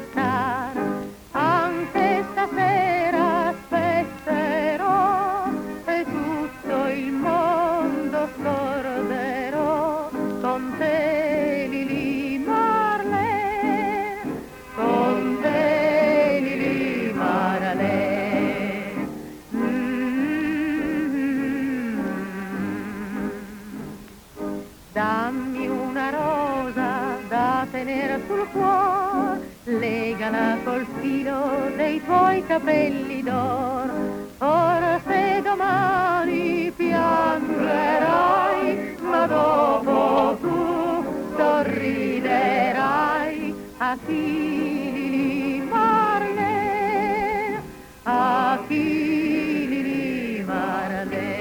restar. Anche stasera aspetterò e tutto il mondo scorderò con te, Lili Marlene, con te, Lili Marlene. Dammi una rosa da tenere sul cuore, legala col filo dei tuoi capelli d'or. Forse domani piangerai, ma dopo tu sorriderai. A chi, Lili Marlene, a chi, Lili Marlene.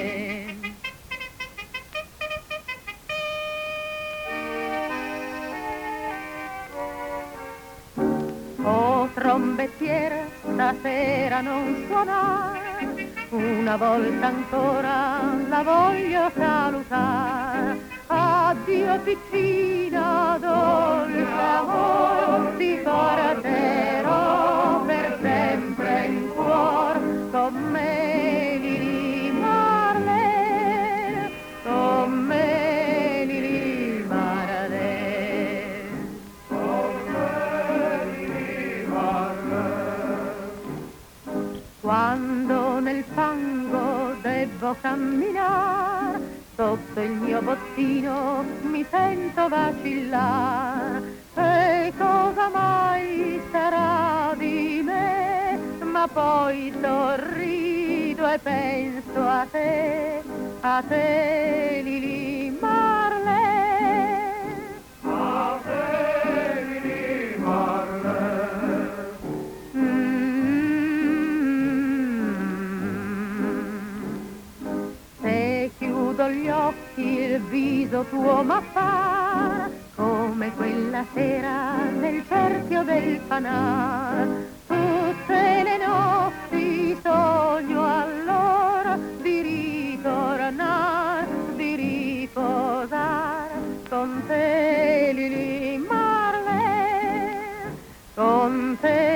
Oh trombettiere, stasera non suonare, una volta ancora la voglio salutare. Addio piccina, dolce amor, ti porterò per sempre in cuor. Con me, Lili Marlene, con me, Lili Marlene. Quando nel fango devo camminare, sotto il mio bottino mi sento vacillar. E cosa mai sarà di me? Ma poi sorrido e penso a te, Lili Marlene. A te, Lili Marlene. Se chiudo gli occhi il viso tuo m'appar come quella sera nel cerchio del fanar. Tutte le notti sogno allora di ritornar, di riposar con te, Lili Marlene, con te.